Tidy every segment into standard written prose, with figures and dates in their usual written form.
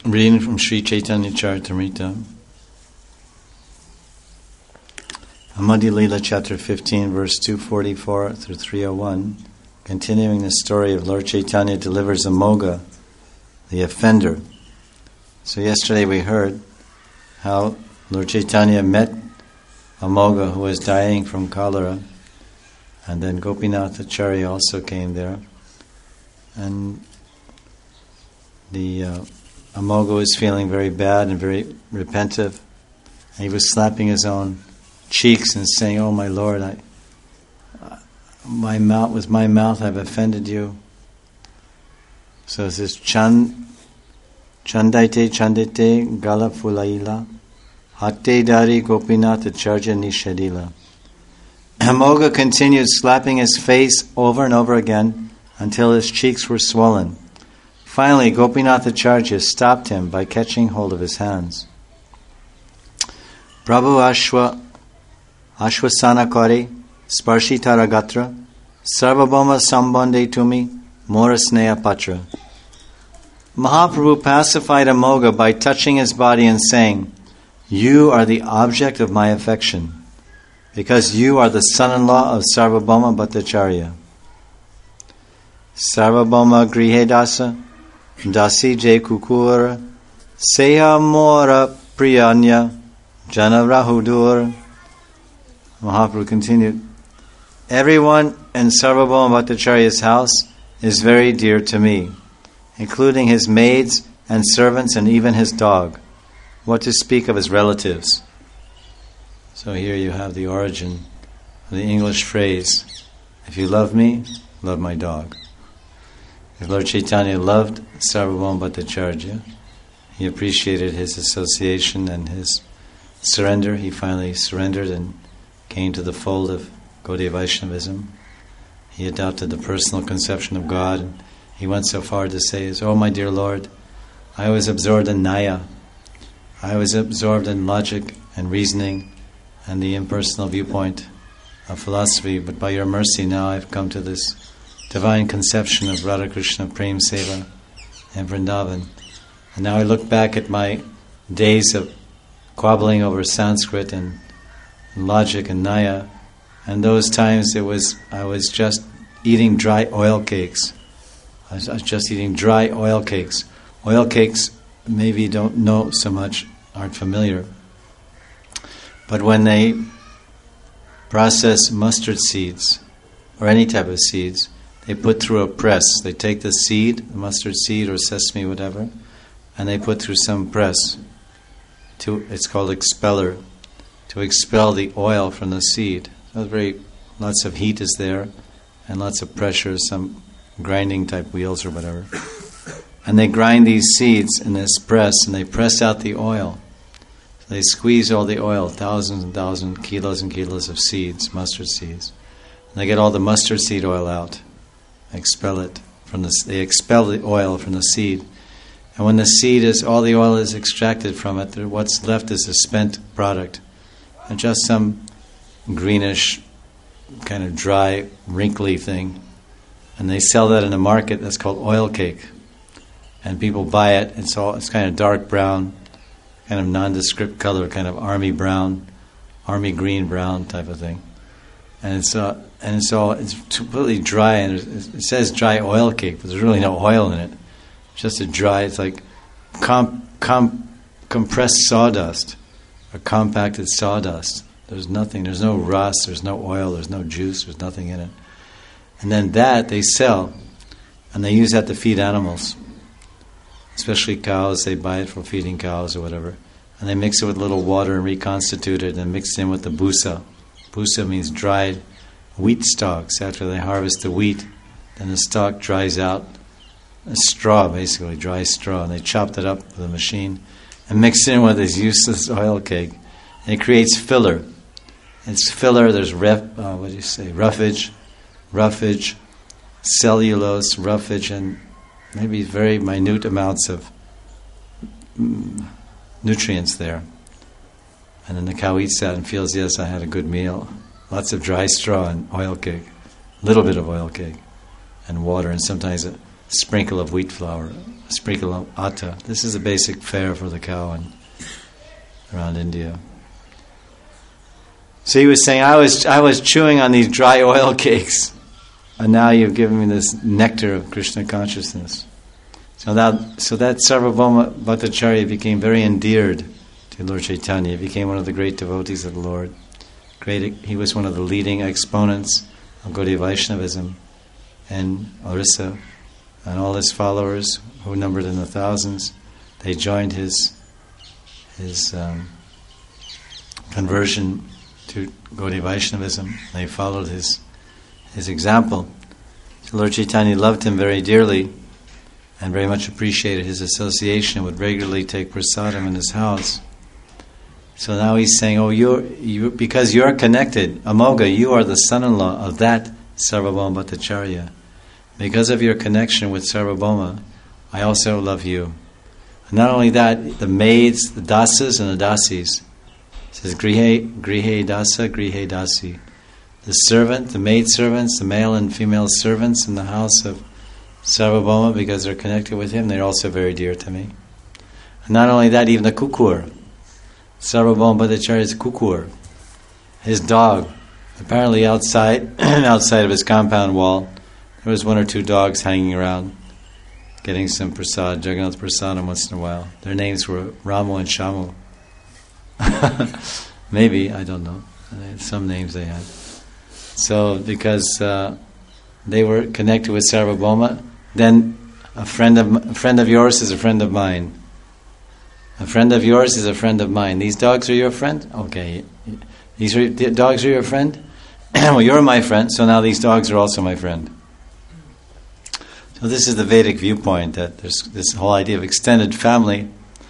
Reading from Sri Chaitanya Charitamrita, Madhya Lila chapter 15, verse 244 through 301, continuing the story of Lord Chaitanya delivers Amoga, the offender. So yesterday we heard how Lord Chaitanya met Amoga, who was dying from cholera, and then Gopinath Acharya also came there, and the Amoga was feeling very bad and very repentive. And he was slapping his own cheeks and saying, "Oh my Lord, with my mouth I've offended you." So it says, Chandaite chandite gala fulaila hatte dari Gopinath Acharya nishadila. Amoga continued slapping his face over and over again until his cheeks were swollen. Finally, Gopinath Acharya stopped him by catching hold of his hands. Prabhu Ashwasana Kare Sparshitara Gatra Sarvabhauma Sambandhe Tumi Mora Sneha Patra. Mahaprabhu pacified Amoga by touching his body and saying, "You are the object of my affection, because you are the son-in-law of Sarvabhauma Bhattacharya. Sarvabhauma Grihe Dasa Dasi Je Kukura Seha Mora Priyanya Jana Rahudur." Mahaprabhu continued, "Everyone in Sarvabhauma Bhattacharya's house is very dear to me, including his maids and servants and even his dog. What to speak of his relatives?" So here you have the origin of the English phrase, "If you love me, love my dog." If Lord Chaitanya loved Sarvabhauma Bhattacharya, he appreciated his association and his surrender. He finally surrendered and came to the fold of Gaudiya Vaishnavism. He adopted the personal conception of God, and he went so far to say, "Oh my dear Lord, I was absorbed in Naya. I was absorbed in logic and reasoning and the impersonal viewpoint of philosophy, but by your mercy now I've come to this divine conception of Radha Krishna Prem Seva and Vrindavan. And now I look back at my days of squabbling over Sanskrit and logic and Naya, and those times I was just eating dry oil cakes. I was just eating dry oil cakes. Oil cakes, maybe you don't know so much, aren't familiar. But when they process mustard seeds, or any type of seeds, they put through a press. They take the seed, the mustard seed or sesame, whatever, and they put through some press. It's called expeller, to expel the oil from the seed. So lots of heat is there, and lots of pressure, some grinding type wheels or whatever. And they grind these seeds in this press, and they press out the oil. So they squeeze all the oil, thousands and thousands, kilos and kilos of seeds, mustard seeds. And they get all the mustard seed oil out. Expel it they expel the oil from the seed, and when the seed all the oil is extracted from it, what's left is a spent product, and just some greenish, kind of dry, wrinkly thing, and they sell that in the market. That's called oil cake, and people buy it. It's kind of dark brown, kind of nondescript color, kind of army brown, army green brown type of thing, and it's completely dry, and it says dry oil cake, but there's really no oil in it. It's just it's like compressed sawdust, or compacted sawdust. There's nothing, there's no rust, there's no oil, there's no juice, there's nothing in it. And then that they sell, and they use that to feed animals, especially cows. They buy it for feeding cows or whatever, and they mix it with a little water and reconstitute it, and mix it in with the busa. Busa means dried wheat stalks. After they harvest the wheat, then the stalk dries out, a straw, basically, dry straw, and they chop that up with a machine and mix it in with this useless oil cake. And it creates filler. It's filler, there's roughage, cellulose, roughage, and maybe very minute amounts of nutrients there. And then the cow eats that and feels, yes, I had a good meal. Lots of dry straw and oil cake, a little bit of oil cake, and water, and sometimes sprinkle of wheat flour, a sprinkle of atta. This is a basic fare for the cow around India. So he was saying, I was chewing on these dry oil cakes, and now you've given me this nectar of Krishna consciousness. So that Sarvabhauma Bhattacharya became very endeared to Lord Chaitanya. He became one of the great devotees of the Lord. He was one of the leading exponents of Gaudiya Vaishnavism in Orissa, and all his followers, who numbered in the thousands, they joined his conversion to Gaudiya Vaishnavism. They followed his example. So Lord Chaitanya loved him very dearly and very much appreciated his association, would regularly take prasadam in his house. So now he's saying, because you're connected, Amoga, you are the son-in-law of that Sarvabhauma Bhattacharya. Because of your connection with Sarvabhauma, I also love you. And not only that, the maids, the dasas and the dasis. It says, Grihe dasa, Grihe dasi. The servant, the maid servants, the male and female servants in the house of Sarvabhauma, because they're connected with him, they're also very dear to me. And not only that, even the kukur. Sarvabhauma Bhattacharya's kukur, his dog, apparently outside of his compound wall, there was one or two dogs hanging around, getting some prasad, Jagannath prasadam once in a while. Their names were Ramu and Shamu. Maybe, I don't know. Some names they had. So, because they were connected with Sarvabhauma, then a friend of yours is a friend of mine. A friend of yours is a friend of mine. These dogs are your friend? Okay. The dogs are your friend? Well, you're my friend, so now these dogs are also my friend. So this is the Vedic viewpoint, that there's this whole idea of extended family,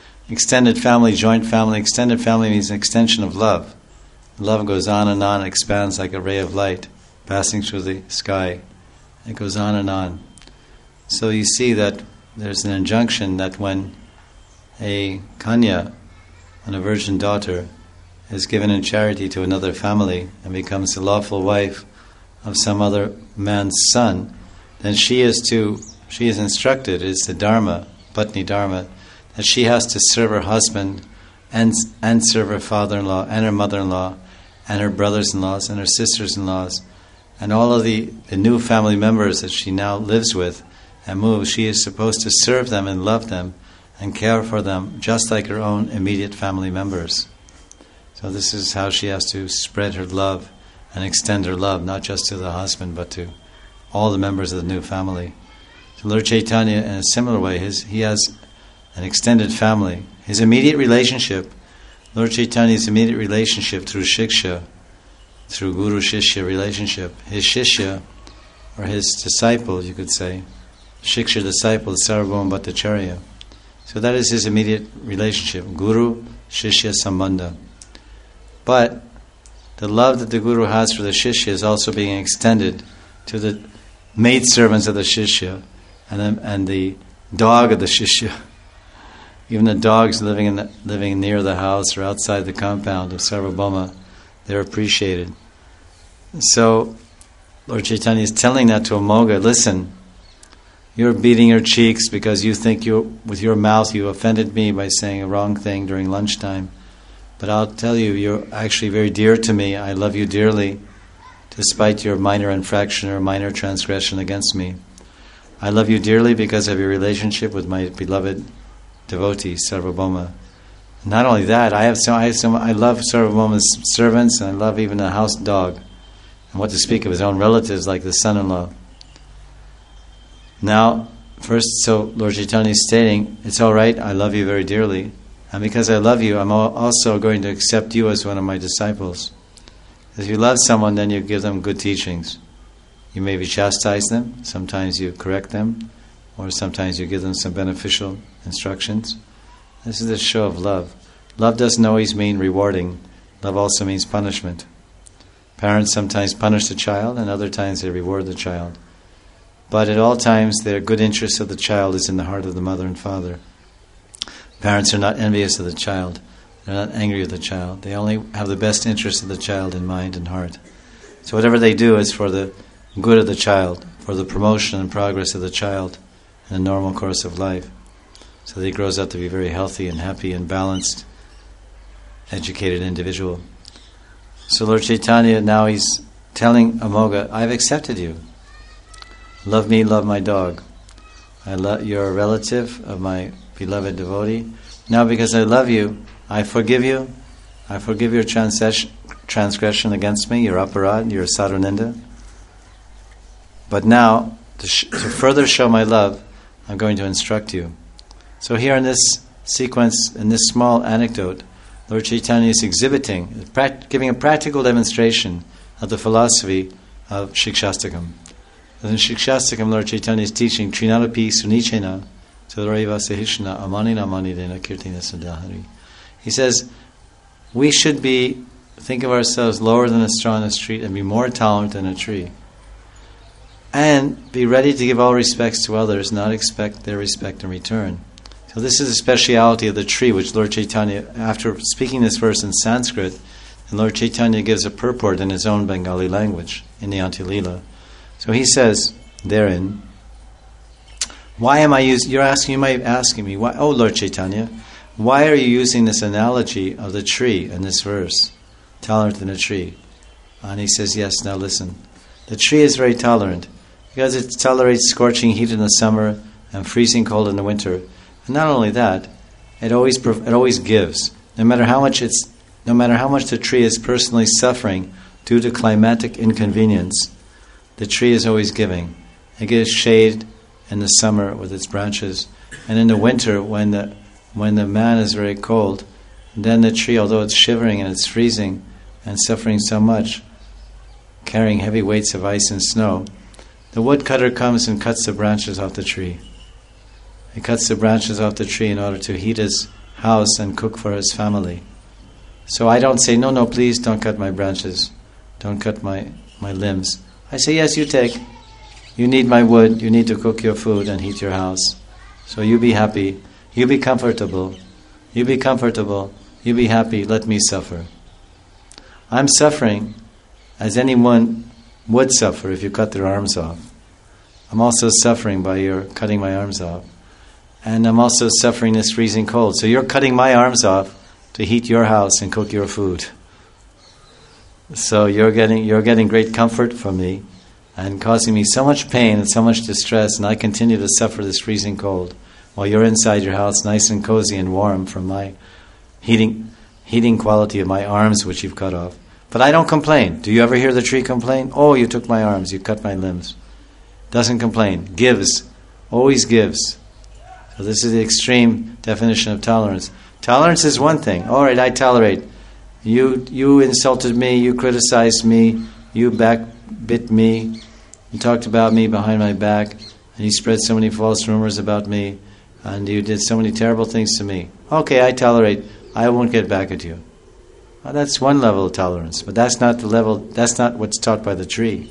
joint family. Extended family means an extension of love. Love goes on and on, expands like a ray of light passing through the sky. It goes on and on. So you see that there's an injunction that when a kanya, and a virgin daughter, is given in charity to another family and becomes the lawful wife of some other man's son, then she is instructed, it's the dharma, patni dharma, that she has to serve her husband and serve her father-in-law and her mother-in-law and her brothers-in-laws and her sisters-in-laws and all of the new family members that she now lives with and moves. She is supposed to serve them and love them and care for them just like her own immediate family members. So this is how she has to spread her love and extend her love, not just to the husband, but to all the members of the new family. So Lord Chaitanya, in a similar way, he has an extended family. His immediate relationship, Lord Chaitanya's immediate relationship through Shiksha, through Guru-Shishya relationship, his Shishya, or his disciple, you could say, Shiksha disciple, Sarvabhauma Bhattacharya. So that is his immediate relationship, Guru-Shishya Sambandha. But the love that the Guru has for the Shishya is also being extended to the maidservants of the Shishya and the dog of the Shishya. Even the dogs living near the house or outside the compound of Sarvabhauma, they're appreciated. So Lord Chaitanya is telling that to Amoga, listen, you're beating your cheeks because you think with your mouth you offended me by saying a wrong thing during lunchtime. But I'll tell you, you're actually very dear to me. I love you dearly, despite your minor infraction or minor transgression against me. I love you dearly because of your relationship with my beloved devotee, Sarvabhauma. Not only that, I love Sarvabhauma's servants, and I love even a house dog. And what to speak of his own relatives, like the son-in-law. Now, first, so Lord Chaitanya is stating, it's all right, I love you very dearly. And because I love you, I'm also going to accept you as one of my disciples. If you love someone, then you give them good teachings. You maybe chastise them, sometimes you correct them, or sometimes you give them some beneficial instructions. This is a show of love. Love doesn't always mean rewarding. Love also means punishment. Parents sometimes punish the child, and other times they reward the child. But at all times, their good interest of the child is in the heart of the mother and father. Parents are not envious of the child. They're not angry with the child. They only have the best interest of the child in mind and heart. So whatever they do is for the good of the child, for the promotion and progress of the child, in the normal course of life, so that he grows up to be a very healthy and happy and balanced, educated individual. So Lord Chaitanya, now he's telling Amoga, I've accepted you. Love me, love my dog. You're a relative of my beloved devotee. Now because I love you, I forgive you. I forgive your transgression against me, your aparad, your sadhuninda. But now, to further show my love, I'm going to instruct you. So here in this sequence, in this small anecdote, Lord Chaitanya is exhibiting, giving a practical demonstration of the philosophy of Shikshastakam. In Shikshastakam, Lord Chaitanya is teaching Trinadapi Sunichena Taduraiva Sahishna Amanina Manidena Kirtina Sadahari. He says, we should think of ourselves lower than a straw in the street and be more tolerant than a tree. And be ready to give all respects to others, not expect their respect in return. So this is a speciality of the tree, which Lord Chaitanya, after speaking this verse in Sanskrit, and Lord Chaitanya gives a purport in his own Bengali language, in the Antya-lila. So he says therein, why am I using, you might be asking me, why, oh Lord Chaitanya, why are you using this analogy of the tree in this verse, tolerant in a tree? And he says, yes, now listen. The tree is very tolerant because it tolerates scorching heat in the summer and freezing cold in the winter. And not only that, it always gives. No matter how much the tree is personally suffering due to climatic inconvenience, the tree is always giving. It gives shade in the summer with its branches, and in the winter when the man is very cold, then the tree, although it's shivering and it's freezing and suffering so much, carrying heavy weights of ice and snow, the woodcutter comes and cuts the branches off the tree. He cuts the branches off the tree in order to heat his house and cook for his family. So I don't say, no, please don't cut my branches, don't cut my limbs. I say, yes, you take. You need my wood, you need to cook your food and heat your house. So you be happy, you be comfortable, you be happy, let me suffer. I'm suffering as anyone would suffer if you cut their arms off. I'm also suffering by your cutting my arms off. And I'm also suffering this freezing cold. So you're cutting my arms off to heat your house and cook your food. So you're getting great comfort from me and causing me so much pain and so much distress, and I continue to suffer this freezing cold while you're inside your house nice and cozy and warm from my heating quality of my arms which you've cut off. But I don't complain. Do you ever hear the tree complain? Oh, you took my arms, you cut my limbs. Doesn't complain. Gives. Always gives. So this is the extreme definition of tolerance. Tolerance is one thing. All right, I tolerate. You insulted me, you criticized me, you backbit me, you talked about me behind my back, and you spread so many false rumors about me, and you did so many terrible things to me. Okay, I tolerate. I won't get back at you. Well, that's one level of tolerance, but that's not what's taught by the tree.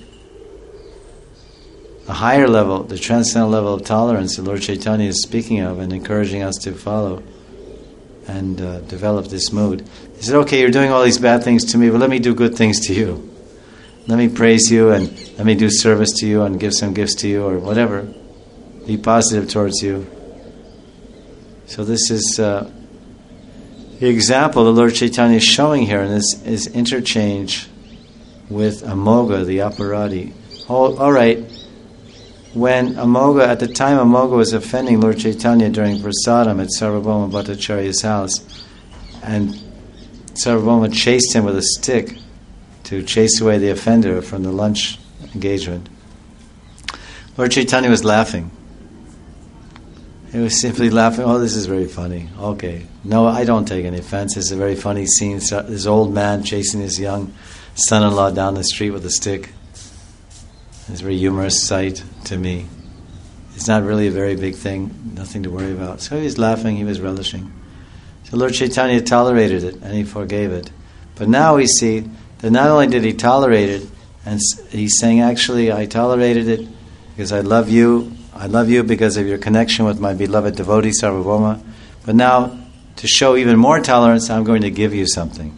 A higher level, the transcendental level of tolerance that Lord Chaitanya is speaking of and encouraging us to follow and develop this mood. He said, okay, you're doing all these bad things to me, but let me do good things to you. Let me praise you and let me do service to you and give some gifts to you or whatever. Be positive towards you. So this is the example that Lord Chaitanya is showing here, and this is interchange with Amoga, the aparadi. All right. When at the time Amoga was offending Lord Chaitanya during prasadam at Sarvabhauma Bhattacharya's house, and Sarvabhauma chased him with a stick to chase away the offender from the lunch engagement, Lord Chaitanya was laughing. He was simply laughing. Oh, this is very funny. Okay. No, I don't take any offense. It's a very funny scene. This old man chasing his young son-in-law down the street with a stick. It's a very humorous sight to me. It's not really a very big thing, nothing to worry about. So he was laughing, he was relishing. So Lord Chaitanya tolerated it and he forgave it. But now we see that not only did he tolerate it, and he's saying, actually, I tolerated it because I love you. I love you because of your connection with my beloved devotee, Sarvabhauma. But now, to show even more tolerance, I'm going to give you something.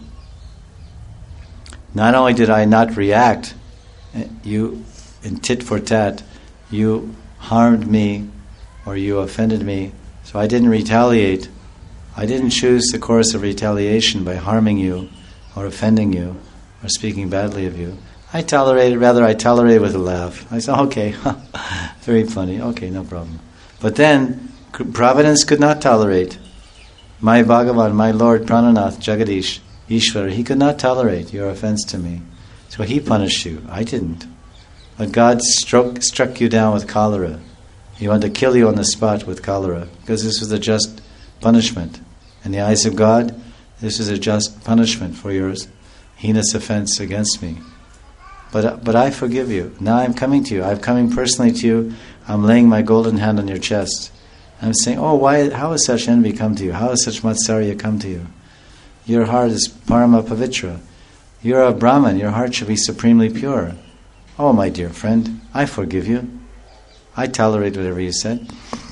Not only did I not react, you in tit for tat, you harmed me or you offended me, so I didn't retaliate. I didn't choose the course of retaliation by harming you or offending you or speaking badly of you. I tolerated with a laugh. I said, okay, very funny, okay, no problem. But then, Providence could not tolerate. My Bhagavan, my Lord Prananath, Jagadish, Ishvara, he could not tolerate your offense to me. So he punished you. I didn't. But God struck you down with cholera. He wanted to kill you on the spot with cholera, because this was a just punishment. In the eyes of God, this is a just punishment for your heinous offense against me. But I forgive you. Now I'm coming to you. I'm coming personally to you. I'm laying my golden hand on your chest. I'm saying, how has such envy come to you? How has such matsarya come to you? Your heart is parama pavitra. You're a Brahman. Your heart should be supremely pure. Oh, my dear friend, I forgive you. I tolerate whatever you said.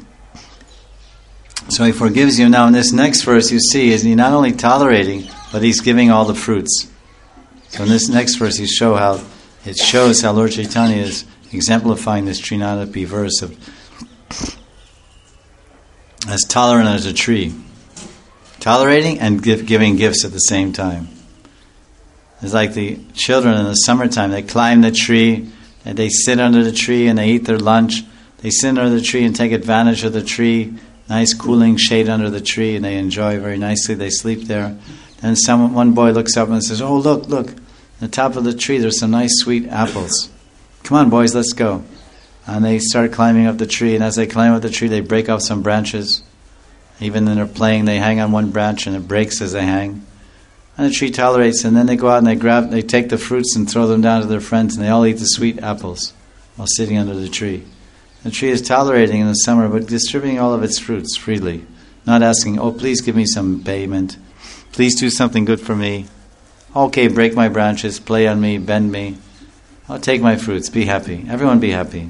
So he forgives you. Now in this next verse you see, is he not only tolerating, but he's giving all the fruits. So in this next verse it shows how Lord Chaitanya is exemplifying this Trinadapi verse of as tolerant as a tree. Tolerating and giving gifts at the same time. It's like the children in the summertime. They climb the tree, and they sit under the tree, and they eat their lunch. They sit under the tree and take advantage of the tree. Nice cooling shade under the tree, and they enjoy very nicely. They sleep there. Then one boy looks up and says, "Oh, look, at the top of the tree there's some nice sweet apples. Come on, boys, let's go." And they start climbing up the tree, and as they climb up the tree, they break off some branches. Even when they're playing, they hang on one branch, and it breaks as they hang. And the tree tolerates, and then they go out and they take the fruits and throw them down to their friends, and they all eat the sweet apples while sitting under the tree. The tree is tolerating in the summer, but distributing all of its fruits freely. Not asking, "Oh, please give me some payment. Please do something good for me. Okay, break my branches, play on me, bend me. I'll take my fruits, be happy." Everyone be happy.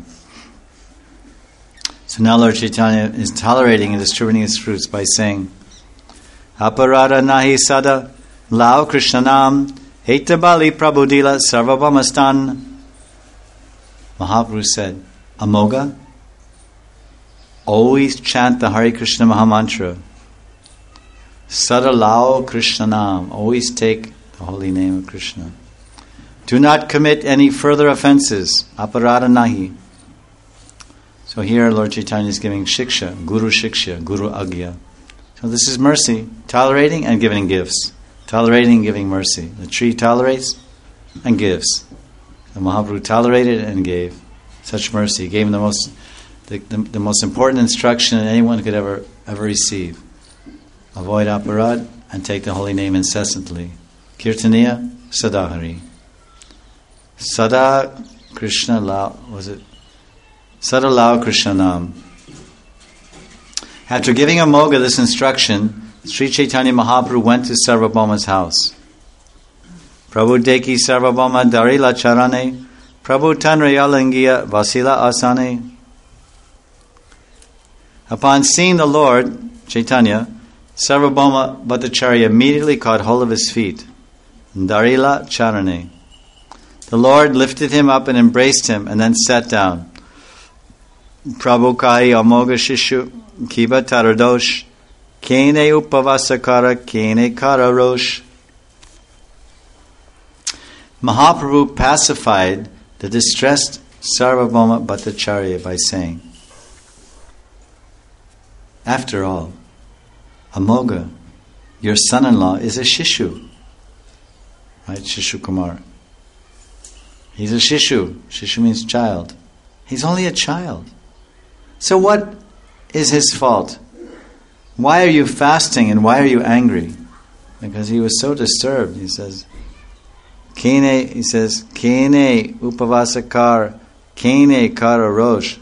So now Lord Chaitanya is tolerating and distributing his fruits by saying, "Aparada nahi sada lao krishnanam hetabali prabhudila sarvabhamastan." Mahaprabhu said, Amoga, always chant the Hare Krishna Mahamantra. Sada lao krishnanam, always take the holy name of Krishna. Do not commit any further offenses. Aparada nahi. So here Lord Chaitanya is giving shiksha, guru agya. So this is mercy, tolerating and giving gifts. Tolerating and giving mercy. The tree tolerates and gives. The Mahaprabhu tolerated and gave such mercy. He gave him the most important instruction that anyone could ever receive. Avoid aparad and take the holy name incessantly. Kirtaniya Sadahari. Sada Krishna Lao, was it? Sada Lao Krishna Nam. After giving Amoga this instruction, Sri Chaitanya Mahaprabhu went to Sarvabhauma's house. Prabhu Deki Sarvabhauma Darila Charane, Prabhu Tanrayalingiya Vasila Asane. Upon seeing the Lord, Chaitanya, Sarvabhauma Bhattacharya immediately caught hold of his feet. Darila Charane. The Lord lifted him up and embraced him and then sat down. Prabhu Kai Amoga Shishu Kiba Taradosh Kene Upavasakara Kene Kararosh. Mahaprabhu pacified the distressed Sarvabhauma Bhattacharya by saying, "After all, Amoga, your son-in-law, is a Shishu." Right? Shishu Kumar. He's a Shishu. Shishu means child. He's only a child. So what is his fault? Why are you fasting and why are you angry? Because he was so disturbed. He says, Kene upavasakar, kene kararosh.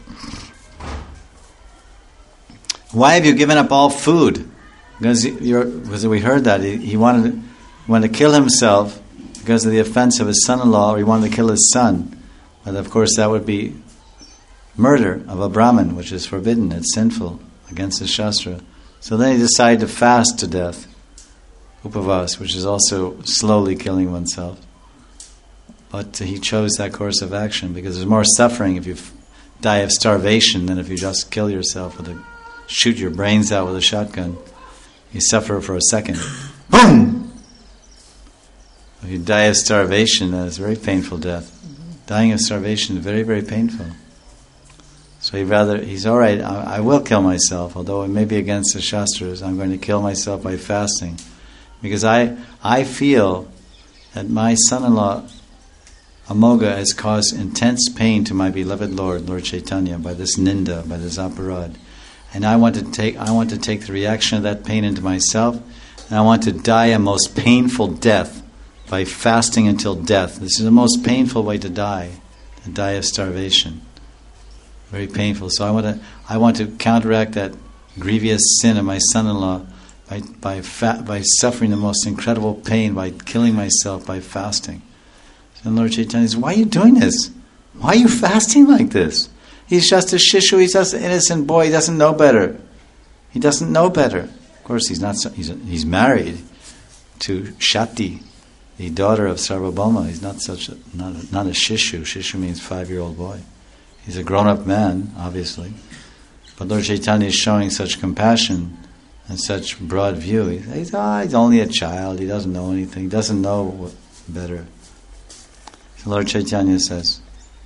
Why have you given up all food? Because we heard that he wanted to kill himself because of the offense of his son-in-law, or he wanted to kill his son. But of course that would be murder of a Brahmin, which is forbidden. It's sinful against the Shastra. So then he decided to fast to death. Upavas, which is also slowly killing oneself. But he chose that course of action because there's more suffering if you die of starvation than if you just kill yourself shoot your brains out with a shotgun. You suffer for a second. Boom! If you die of starvation, that is a very painful death. Dying of starvation is very, very painful. So he's all right, I will kill myself, although it may be against the Shastras. I'm going to kill myself by fasting. Because I feel that my son-in-law, Amoga, has caused intense pain to my beloved Lord Chaitanya, by this ninda, by this aparad. And I want to take the reaction of that pain into myself, and I want to die a most painful death by fasting until death. This is the most painful way to die of starvation. Very painful. So I want to counteract that grievous sin of my son-in-law by suffering the most incredible pain, by killing myself by fasting. And Lord Chaitanya says, why are you doing this? Why are you fasting like this? He's just a shishu, he's just an innocent boy, he doesn't know better. He doesn't know better. Of course, he's married to Shati, the daughter of Sarvabhauma. He's not a shishu. Shishu means 5-year-old boy. He's a grown-up man, obviously. But Lord Chaitanya is showing such compassion and such broad view. He's only a child, he doesn't know anything, he doesn't know better. So Lord Chaitanya says,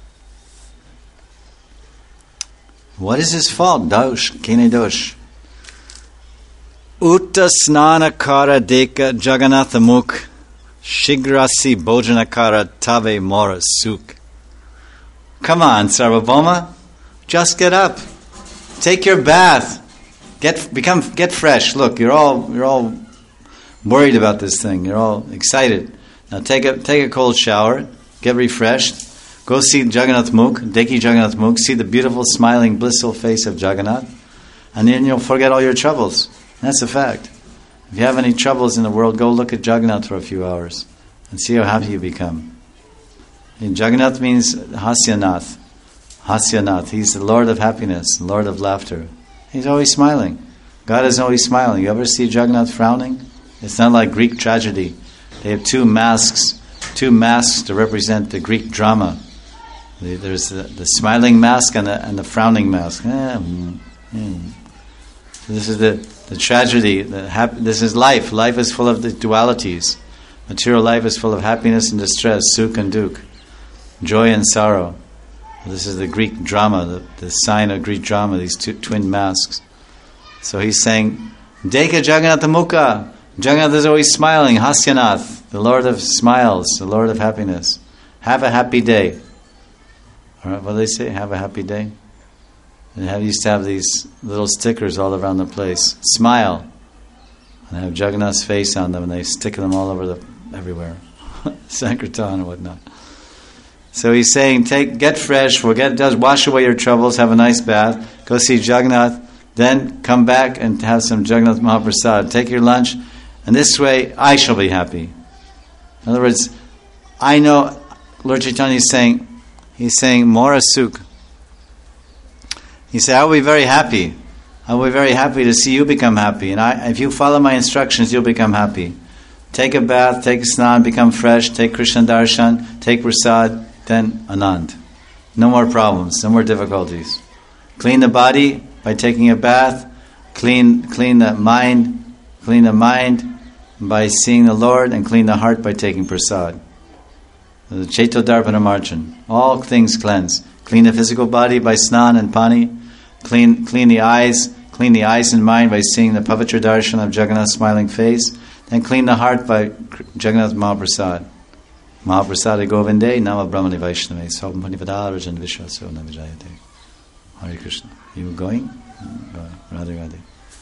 what is his fault? Dosh, kene dosh. Utta snana kara deka jagannatha mukh, shigrasi bojanakara tave mora suk. Come on, Sarvabhauma, just get up, take your bath, get fresh. Look, you're all worried about this thing. You're all excited. Now take a cold shower, get refreshed. Go see Jagannath Mukh, Deki Jagannath Mukh, see the beautiful, smiling, blissful face of Jagannath, and then you'll forget all your troubles. That's a fact. If you have any troubles in the world, go look at Jagannath for a few hours and see how happy you become. And Jagannath means Hasyanath. Hasyanath. He's the Lord of happiness, Lord of laughter. He's always smiling. God is always smiling. You ever see Jagannath frowning? It's not like Greek tragedy. They have two masks to represent the Greek drama. There's the smiling mask and the frowning mask. This is the tragedy. This is life. Life is full of the dualities. Material life is full of happiness and distress, sukh and dukh, joy and sorrow. This is the Greek drama, the sign of Greek drama, these two twin masks. So he's saying, Deka Jagannatha Mukha. Jagannath is always smiling. Hasyanath, the Lord of smiles, the Lord of happiness. Have a happy day. All right, what do they say? Have a happy day. And used to have these little stickers all around the place. Smile. And they have Jagannath's face on them, and they stick them all over everywhere. Sankirtan and whatnot. So he's saying, get fresh, wash away your troubles, have a nice bath, go see Jagannath, then come back and have some Jagannath Mahaprasad. Take your lunch, and this way I shall be happy. In other words, I know Lord Chaitanya is saying Mora Sukh. He said, I will be very happy. I will be very happy to see you become happy. And if you follow my instructions, you'll become happy. Take a bath, take a snan, become fresh, take Krishna darshan, take prasad, then Anand. No more problems, no more difficulties. Clean the body by taking a bath, clean the mind by seeing the Lord, and clean the heart by taking prasad. The Chaito Darpana Marjan. All things cleanse. Clean the physical body by snan and pani. Clean the eyes and mind by seeing the Pavitra Darshan of Jagannath's smiling face. Then clean the heart by Jagannath Mahaprasad. Mahaprasada Govinde Nama Brahmani Vaishnave Saubhani Vadarajan Vishwaso Navijayate. Hare Krishna. You going? Radhe Radhe.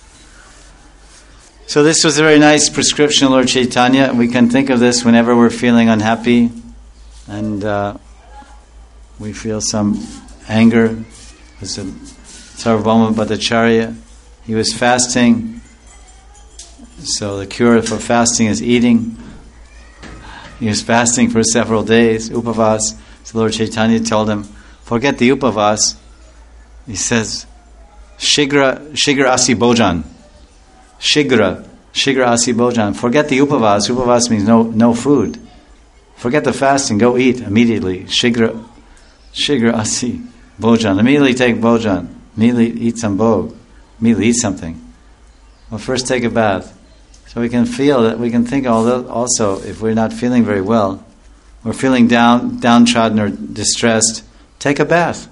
So this was a very nice prescription, Lord Chaitanya. We can think of this whenever we're feeling unhappy and we feel some anger. Was Sarvabhauma Bhattacharya. He was fasting. So the cure for fasting is eating. He was fasting for several days, upavas. So Lord Chaitanya told him, forget the upavas. He says, Shigra asi bhojan. Shigra asi bhojan. Forget the upavas. Upavas means no food. Forget the fasting. Go eat immediately. Shigra asi. Bhojan. Immediately take bhojan. Immediately eat some bhog. Immediately eat something. Well, first take a bath. So we can feel that, we can think also, if we're not feeling very well, we're feeling downtrodden or distressed, take a bath.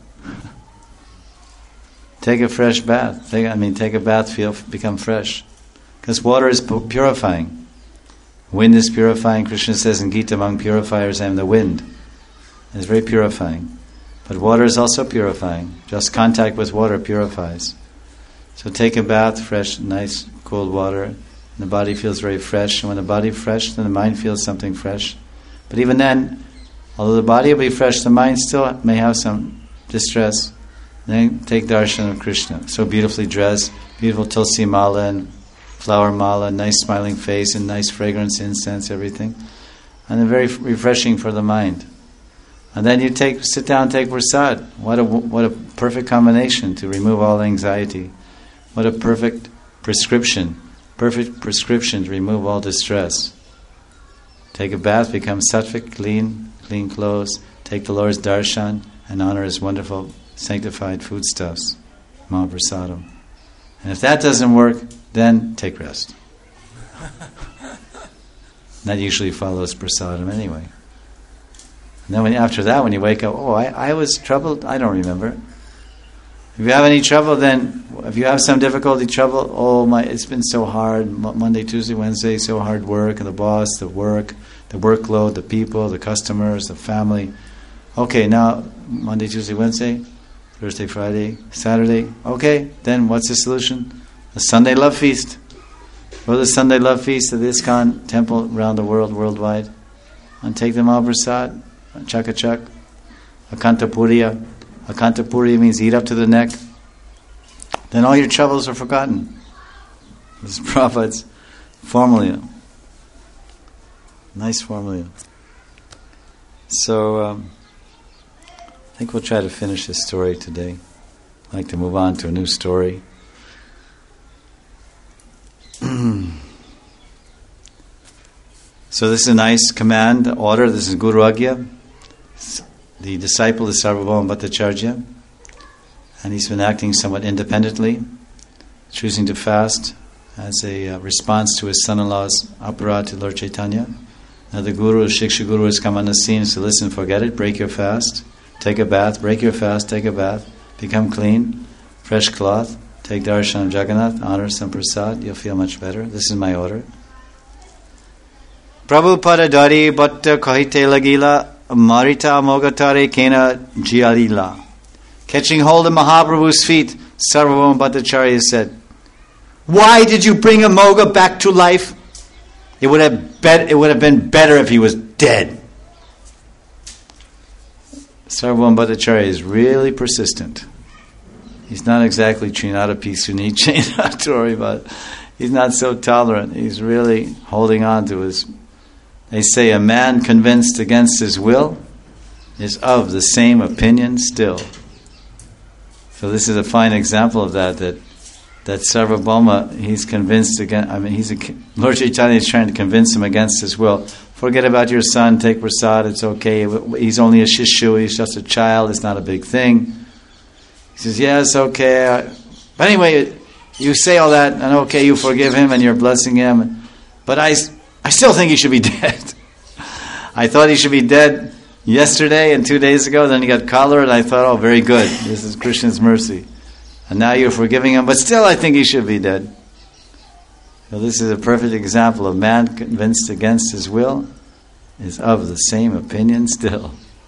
Take a fresh bath. Take a bath, become fresh. Because water is purifying. Wind is purifying. Krishna says in Gita, among purifiers I am the wind. It's very purifying. But water is also purifying. Just contact with water purifies. So take a bath, fresh, nice, cold water. And the body feels very fresh. And when the body is fresh, then the mind feels something fresh. But even then, although the body will be fresh, the mind still may have some distress. Then take darshan of Krishna. So beautifully dressed, beautiful tulsi mala and flower mala, nice smiling face and nice fragrance, incense, everything. And then very refreshing for the mind. And then you sit down and take prasad. What a perfect combination to remove all anxiety. What a perfect prescription. Perfect prescription to remove all distress. Take a bath, become sattvic, clean clothes, take the Lord's darshan, and honor His wonderful sanctified foodstuffs, Mahaprasadam. And if that doesn't work, then take rest. That usually follows prasadam anyway. And then after that, when you wake up, I was troubled, I don't remember. If you have any trouble, then, if you have some difficulty, trouble, it's been so hard, Monday, Tuesday, Wednesday, so hard work, and the boss, the workload, the people, the customers, the family. Okay, now, Monday, Tuesday, Wednesday, Thursday, Friday, Saturday. Okay, then what's the solution? The Sunday Love Feast. Go to the Sunday Love Feast at the ISKCON temple around the world, worldwide. And take the Mahaprasad, Chakachak, Akantapuriya. Akantapuriya means eat up to the neck. Then all your troubles are forgotten. This is Prabhupada's formula. Nice formula. So, I think we'll try to finish this story today. I'd like to move on to a new story. So this is a nice command, order. This is Guru Agya. The disciple is Sarvabhauma Bhattacharya. And he's been acting somewhat independently, choosing to fast as a response to his son-in-law's aparad to Lord Chaitanya. Now the Guru, Shiksha Guru, has come on the scene, so listen, forget it, break your fast. Take a bath, break your fast, take a bath, become clean, fresh cloth, take darshan of Jagannath, honor some prasad, you'll feel much better. This is my order. Prabhupada Dari Bhatta Kahite Lagila Marita Mogatare Kena Jialila. Catching hold of Mahaprabhu's feet, Sarvabhauma Bhattacharya said, "Why did you bring Amoga back to life? It would have been better if he was dead." Sarvabhauma Bhattacharya is really persistent. He's not exactly Trinadapi Suni but he's not so tolerant. He's really holding on to his... They say a man convinced against his will is of the same opinion still. So this is a fine example of that Sarvabhauma, he's convinced against... Lord Chaitanya is trying to convince him against his will. Forget about your son, take prasad, it's okay. He's only a shishu, he's just a child, it's not a big thing. He says, yes, okay. But anyway, you say all that, and okay, you forgive him and you're blessing him. But I still think he should be dead. I thought he should be dead yesterday and 2 days ago, then he got cholera, and I thought, very good, this is Krishna's mercy. And now you're forgiving him, but still I think he should be dead. So this is a perfect example of man convinced against his will is of the same opinion still.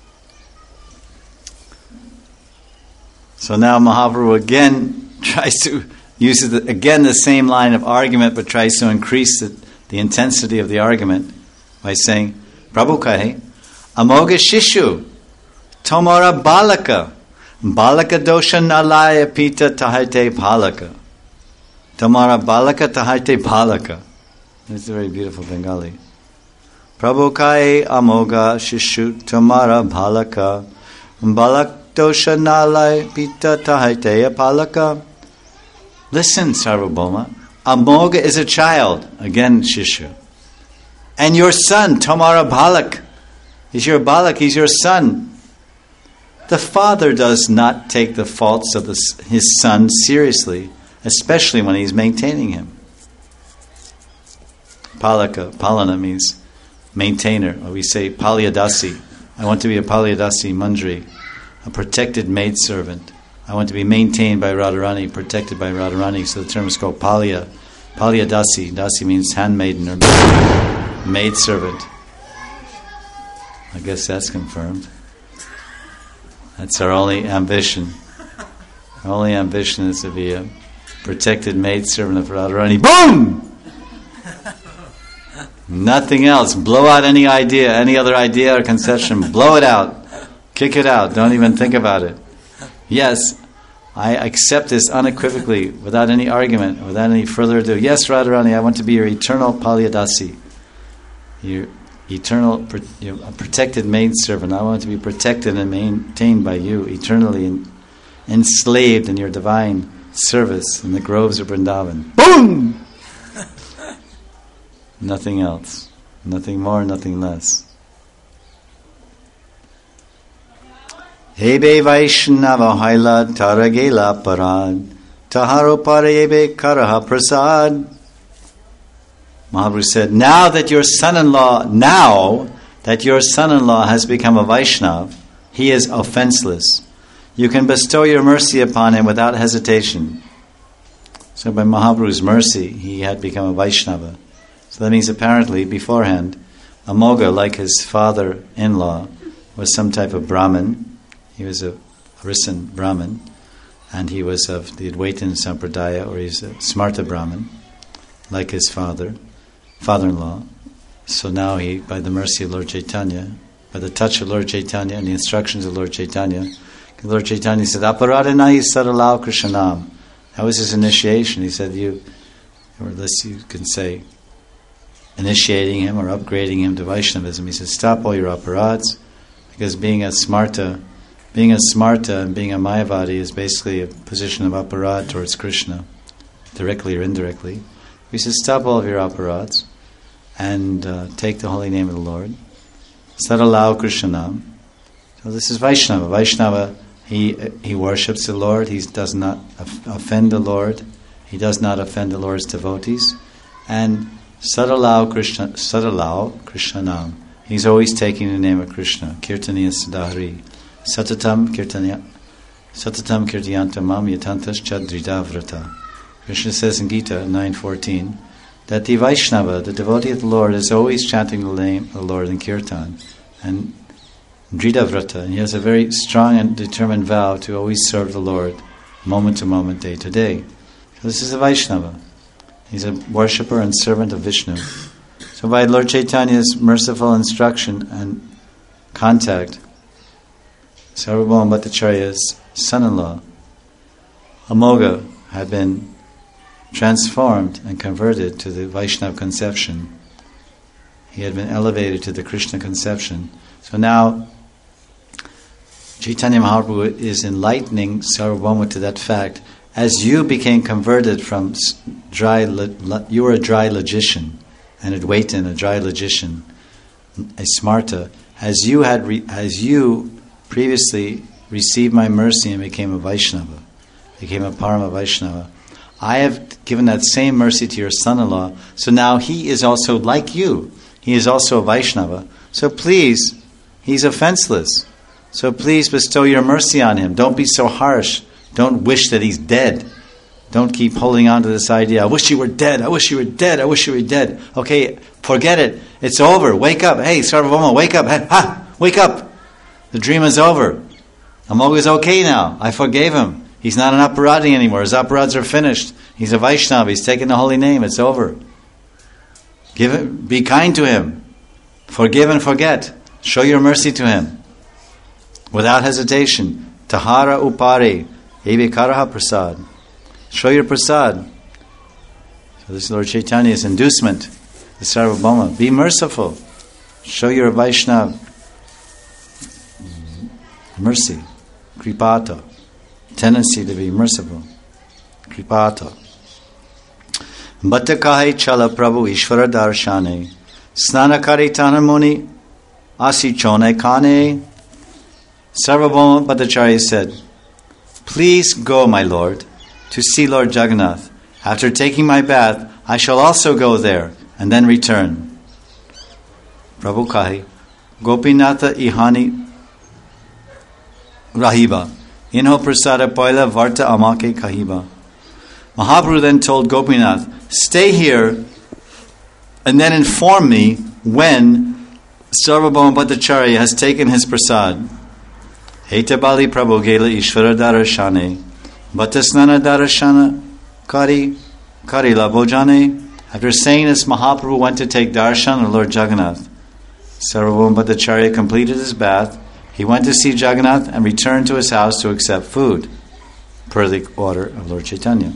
So now Mahaprabhu again tries to use the same line of argument, but tries to increase the intensity of the argument by saying, Prabhu kahe, Amoga Shishu, Tomara Balaka, Balaka dosha nalaya pita tahate palaka. Tamara balaka tahate palaka. It's a very beautiful Bengali. Prabhu kai amoga shishu tamara balaka. Balak dosha nalaya pita tahate palaka. Listen, Sarvabhauma. Amoga is a child. Again, shishu. And your son, Tamara balak. He's your balak, he's your son. The father does not take the faults of his son seriously, especially when he's maintaining him. Palana means maintainer, or we say Palyadasi. I want to be a Palyadasi Mandri, a protected maidservant. I want to be maintained by Radharani, protected by Radharani. So the term is called Palya. Palyadasi. Dasi means handmaiden or maidservant. I guess that's confirmed. That's our only ambition. Our only ambition is to be a protected maidservant of Radharani. Boom! Nothing else. Blow out any idea, any other idea or conception. Blow it out. Kick it out. Don't even think about it. Yes, I accept this unequivocally, without any argument, without any further ado. Yes, Radharani, I want to be your eternal Palyadasi. Your eternal, your protected maidservant. I want to be protected and maintained by you, eternally enslaved in your divine service in the groves of Vrindavan. Boom! Nothing else. Nothing more, nothing less. Hebe Vaishnava Haila Taragela Parad Taharo Parayebe Karaha Prasad. Mahaprabhu said, now that your son-in-law has become a Vaishnav, he is offenseless. You can bestow your mercy upon him without hesitation. So by Mahaprabhu's mercy, he had become a Vaishnava. So that means apparently, beforehand, Amoga, like his father-in-law, was some type of Brahmin. He was a Risan Brahmin, and he was of the Advaitin Sampradaya, or he's a Smarta Brahmin, like his father-in-law. So now he, by the mercy of Lord Chaitanya, by the touch of Lord Chaitanya and the instructions of Lord Chaitanya, Lord Chaitanya said, Aparadanahi Saralau Krishnam. That was his initiation. He said, or this you can say, initiating him or upgrading him to Vaishnavism. He said, stop all your aparads, because being a smarta and being a Mayavadi is basically a position of aparad towards Krishna, directly or indirectly. He said, stop all of your aparads and take the holy name of the Lord. Saralau Krishnam. So this is Vaishnava. Vaishnava, he worships the Lord. He does not offend the Lord. He does not offend the Lord's devotees. And Sadalau Krishnanam. He's always taking the name of Krishna. Kirtaniya Sadhari. Satatam Kirtiyantam Mam Yatantas Chadridavrata. Krishna says in Gita 9:14 that the Vaishnava, the devotee of the Lord, is always chanting the name of the Lord in Kirtan. And Dridavrata. And he has a very strong and determined vow to always serve the Lord, moment to moment, day to day. So this is a Vaishnava. He's a worshipper and servant of Vishnu. So by Lord Chaitanya's merciful instruction and contact, Sarvabhauma Bhattacharya's son-in-law, Amoga, had been transformed and converted to the Vaishnava conception. He had been elevated to the Krishna conception. So now Chaitanya Mahaprabhu is enlightening Sarvabhauma to that fact. As you became converted from you were a dry logician, an Advaitin, a dry logician, a Smarta. As you previously received my mercy and became a Vaishnava, became a Parama Vaishnava, I have given that same mercy to your son-in-law. So now he is also like you. He is also a Vaishnava. So please, he's offenseless. So please bestow your mercy on him. Don't be so harsh. Don't wish that he's dead. Don't keep holding on to this idea. I wish you were dead. I wish you were dead. I wish you were dead. Okay, forget it. It's over. Wake up. Hey, Sarvabhauma, wake up. Wake up. The dream is over. Amoga is okay now. I forgave him. He's not an aparadi anymore. His aparads are finished. He's a Vaishnava. He's taken the holy name. It's over. Be kind to him. Forgive and forget. Show your mercy to him. Without hesitation. Tahara upari. Ebe karaha prasad. Show your prasad. So this is Lord Chaitanya's inducement to Sarvabhauma. Be merciful. Show your Vaishnava mercy. Kripata. Tendency to be merciful. Kripata. Bhatta kahai chala prabhu ishvara darshane. Snanakari tanamuni asi chone kane. Sarvabhauma Bhattacharya said, "Please go, my lord, to see Lord Jagannath. After taking my bath, I shall also go there and then return." Prabhu kahi, "Gopinatha ihani rahiba, inho prasada poila varta amake kahiba." Mahaprabhu then told Gopinath, "Stay here and then inform me when Sarvabhauma Bhattacharya has taken his prasad." Hetabali Prabhu Gela Ishvara Darashane Bhattasnana Darashana Kari Karila Bhojane. After saying this, Mahaprabhu went to take darshan of Lord Jagannath. Sarvabhauma Bhattacharya completed his bath. He went to see Jagannath and returned to his house to accept food, per the order of Lord Chaitanya.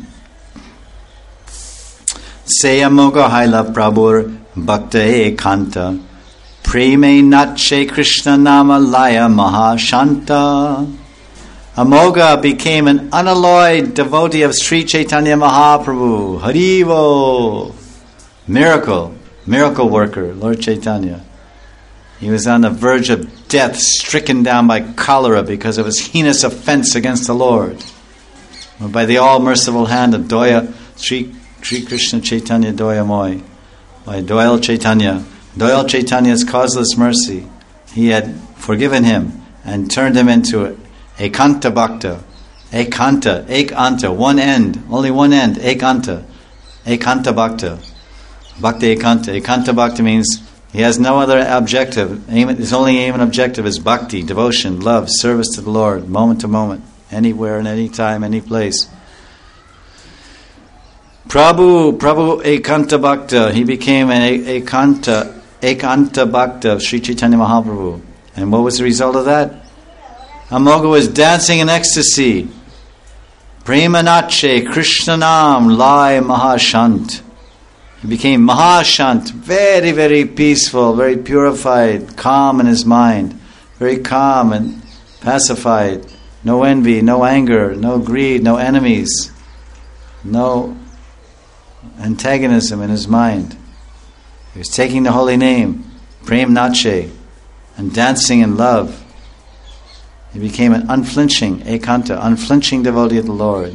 Seyamoga Haila Prabhur Bhakta Ekanta Preme Nache Krishna Nama Laya Mahashanta. Amoga became an unalloyed devotee of Sri Chaitanya Mahaprabhu. Harivo! Miracle worker, Lord Chaitanya. He was on the verge of death, stricken down by cholera because of his heinous offense against the Lord. But by the all-merciful hand of Doya, Sri Krishna Chaitanya Doyamoy, by Doyal Chaitanya's causeless mercy, he had forgiven him and turned him into Ekanta Bhakta. Ekanta, one end, only one end, Ekanta Bhakta. Bhakta Ekanta. Ekanta Bhakta means he has no other objective. His only aim and objective is bhakti, devotion, love, service to the Lord, moment to moment, anywhere and any time, any place. Prabhu Ekanta Bhakta, he became an Ekanta Bhakta of Sri Chaitanya Mahaprabhu. And what was the result of that? Amoga was dancing in ecstasy. Premanache Krishnanam Lai Mahashant. He became Mahashant, very, very peaceful, very purified, calm in his mind, very calm and pacified. No envy, no anger, no greed, no enemies, no antagonism in his mind. He was taking the holy name, Prem Nache, and dancing in love. He became an unflinching devotee of the Lord.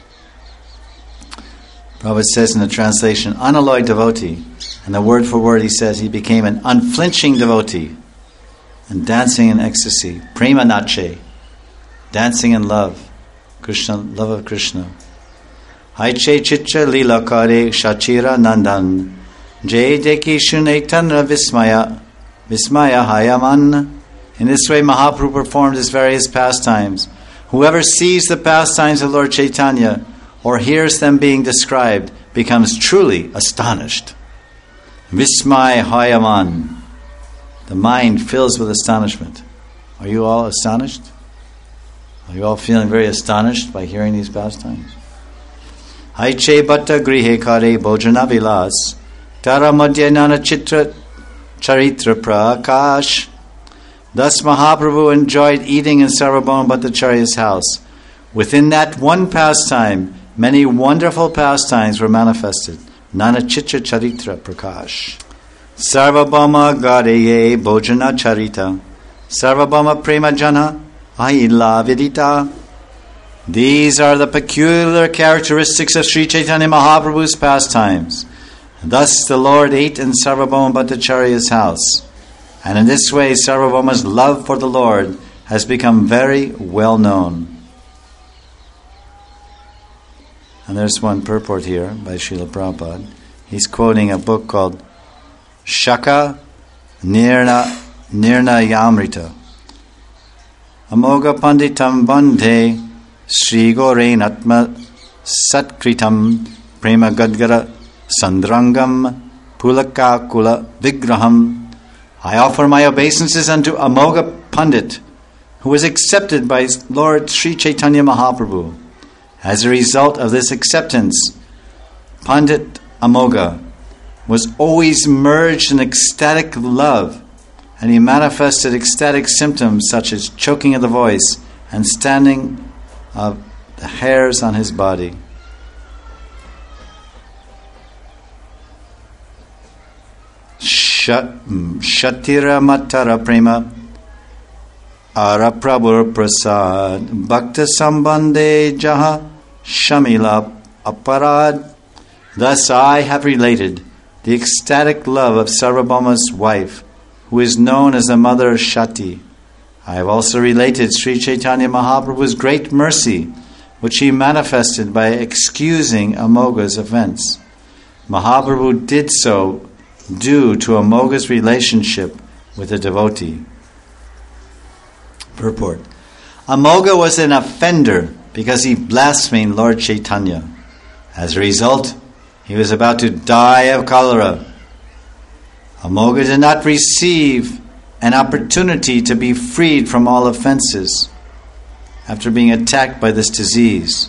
Prabhupada says in the translation, unalloyed devotee. And the word for word he says he became an unflinching devotee and dancing in ecstasy. Prema Nache, dancing in love. Krishna, love of Krishna. Haiche Chitra Lila Kare Shachira Nandan Jai Deki Shunaitanra Vismaya Hayaman. In this way Mahaprabhu performed his various pastimes. Whoever sees the pastimes of Lord Chaitanya or hears them being described becomes truly astonished. Vismaya Hayaman. The mind fills with astonishment. Are you all astonished? Are you all feeling very astonished by hearing these pastimes? Haiche Bhatta Grihe Kare Bhojana Vilas Tara Madhyanana Chitra Charitra Prakash. Thus Mahaprabhu enjoyed eating in Sarvabhauma Bhattacharya's house. Within that one pastime, many wonderful pastimes were manifested. Nana Chitra Charitra Prakash. Sarvabhauma Gareye Bhojana Charita Sarvabhauma Prema Jana Ahila Vidita. These are the peculiar characteristics of Sri Chaitanya Mahaprabhu's pastimes. Thus the Lord ate in Sarvabhauma Bhattacharya's house. And in this way Sarvabhauma's love for the Lord has become very well known. And there's one purport here by Srila Prabhupada. He's quoting a book called Shaka Nirnayamrita. Amoga Panditam Bandhe Sri Gorain Atma Satkritam Prema Gadgara Sandrangam Pulaka Kula Vigraham. I offer my obeisances unto Amoga Pandit, who was accepted by Lord Sri Chaitanya Mahaprabhu. As a result of this acceptance, Pandit Amoga was always merged in ecstatic love, and he manifested ecstatic symptoms such as choking of the voice and standing of the hairs on his body. Shatira Matara Prema Ara Prabhur Prasad Bhakta Sambandhe Jaha Shamila Aparad. Thus I have related the ecstatic love of Sarvabhauma's wife, who is known as the mother of Shati. I have also related Sri Chaitanya Mahaprabhu's great mercy, which he manifested by excusing Amoga's offense. Mahaprabhu did so due to Amoga's relationship with a devotee. Purport. Amoga was an offender because he blasphemed Lord Chaitanya. As a result, he was about to die of cholera. Amoga did not receive an opportunity to be freed from all offenses after being attacked by this disease.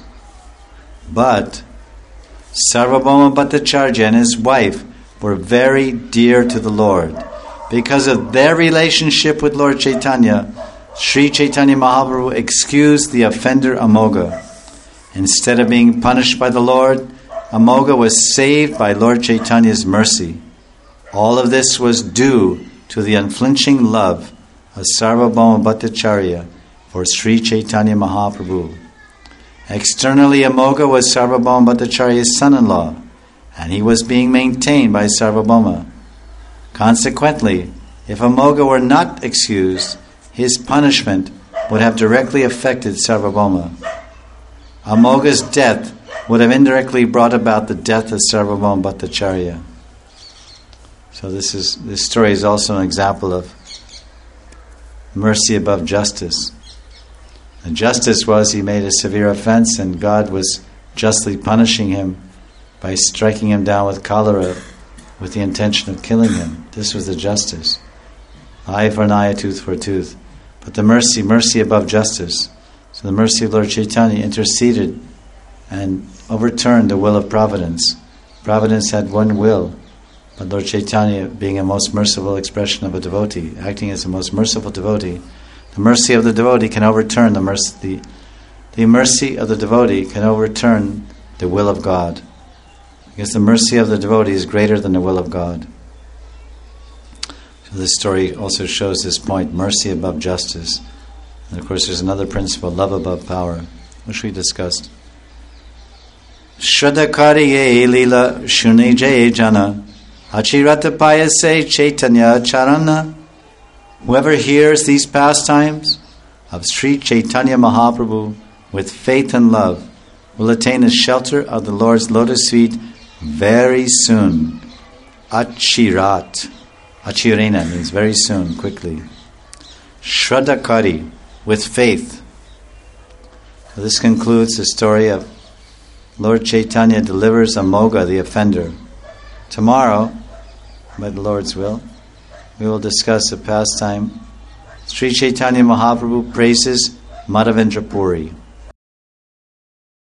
But Sarvabhauma Bhattacharya and his wife were very dear to the Lord. Because of their relationship with Lord Chaitanya, Sri Chaitanya Mahaprabhu excused the offender Amoga. Instead of being punished by the Lord, Amoga was saved by Lord Chaitanya's mercy. All of this was due to the unflinching love of Sarvabhauma Bhattacharya for Sri Chaitanya Mahaprabhu. Externally, Amoga was Sarvabhauma Bhattacharya's son-in-law, and he was being maintained by Sarvabhauma. Consequently, if Amoga were not excused, his punishment would have directly affected Sarvabhauma. Amoga's death would have indirectly brought about the death of Sarvabhauma Bhattacharya. So this story is also an example of mercy above justice. The justice was he made a severe offense and God was justly punishing him by striking him down with cholera with the intention of killing him. This was the justice. Eye for an eye, a tooth for a tooth. But the mercy above justice. So the mercy of Lord Chaitanya interceded and overturned the will of Providence. Providence had one will, but Lord Chaitanya, being a most merciful expression of a devotee, acting as the most merciful devotee, the mercy of the devotee can overturn the mercy of the devotee can overturn the will of God. Because the mercy of the devotee is greater than the will of God. So this story also shows this point, mercy above justice. And of course there's another principle, love above power, which we discussed. Shraddhakariye lila shuni jay jana achiratapayase chaitanya charana. Whoever hears these pastimes of Sri Chaitanya Mahaprabhu with faith and love will attain the shelter of the Lord's lotus feet very soon. Achirat. Achirena means very soon, quickly. Shraddhakari, with faith. So this concludes the story of Lord Chaitanya delivers Amoga, the offender. Tomorrow, by the Lord's will, we will discuss the pastime. Sri Chaitanya Mahaprabhu praises Madhavendra Puri.